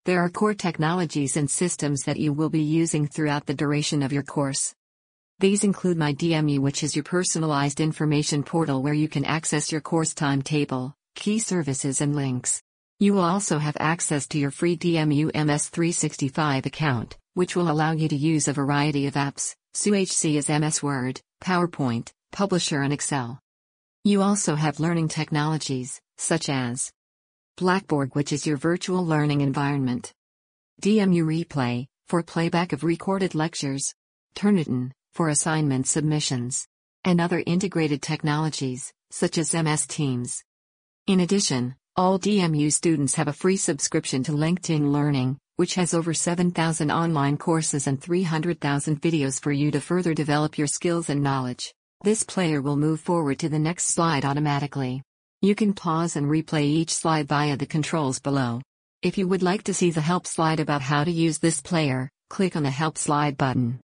There are core technologies and systems that you will be using throughout the duration of your course. These include MyDMU, which is your personalized information portal where you can access your course timetable, key services and links. You will also have access to your free DMU MS365 account, which will allow you to use a variety of apps, such as MS Word, PowerPoint, Publisher and Excel. You also have learning technologies, such as Blackboard, which is your virtual learning environment, DMU Replay, for playback of recorded lectures, Turnitin, for assignment submissions, and other integrated technologies, such as MS Teams. In addition, all DMU students have a free subscription to LinkedIn Learning, which has over 7,000 online courses and 300,000 videos for you to further develop your skills and knowledge. This player will move forward to the next slide automatically. You can pause and replay each slide via the controls below. If you would like to see the help slide about how to use this player, click on the help slide button.